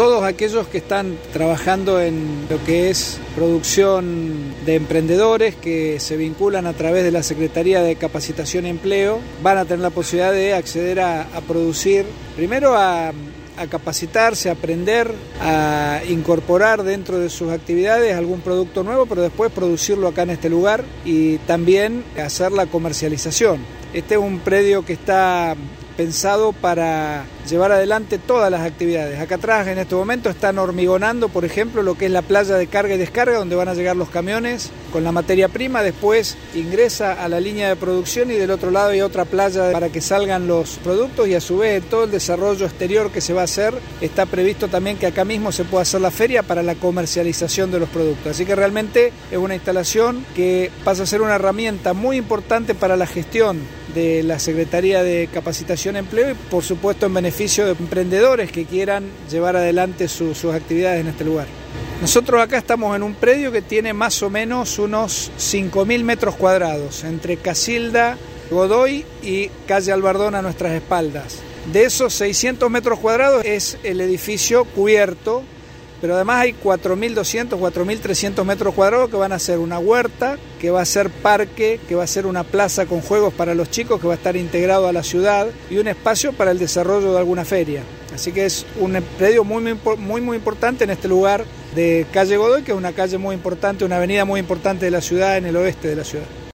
todos aquellos que están trabajando en lo que es producción de emprendedores que se vinculan a través de la Secretaría de Capacitación y Empleo, van a tener la posibilidad de acceder a producir, primero a capacitarse, a aprender, a incorporar dentro de sus actividades algún producto nuevo, pero después producirlo acá en este lugar y también hacer la comercialización. Este es un predio que está pensado para llevar adelante todas las actividades. Acá atrás en este momento están hormigonando, por ejemplo, lo que es la playa de carga y descarga, donde van a llegar los camiones con la materia prima, después ingresa a la línea de producción y del otro lado hay otra playa para que salgan los productos, y a su vez todo el desarrollo exterior que se va a hacer, está previsto también que acá mismo se pueda hacer la feria para la comercialización de los productos. Así que realmente es una instalación que pasa a ser una herramienta muy importante para la gestión de la Secretaría de Capacitación y Empleo y por supuesto en beneficio de emprendedores que quieran llevar adelante sus actividades en este lugar. Nosotros acá estamos en un predio que tiene más o menos unos 5.000 metros cuadrados entre Casilda, Godoy y calle Albardón a nuestras espaldas. De esos 600 metros cuadrados es el edificio cubierto, pero además hay 4.200, 4.300 metros cuadrados que van a ser una huerta, que va a ser parque, que va a ser una plaza con juegos para los chicos, que va a estar integrado a la ciudad, y un espacio para el desarrollo de alguna feria. Así que es un predio muy importante en este lugar de calle Godoy, que es una calle muy importante, una avenida muy importante de la ciudad, en el oeste de la ciudad.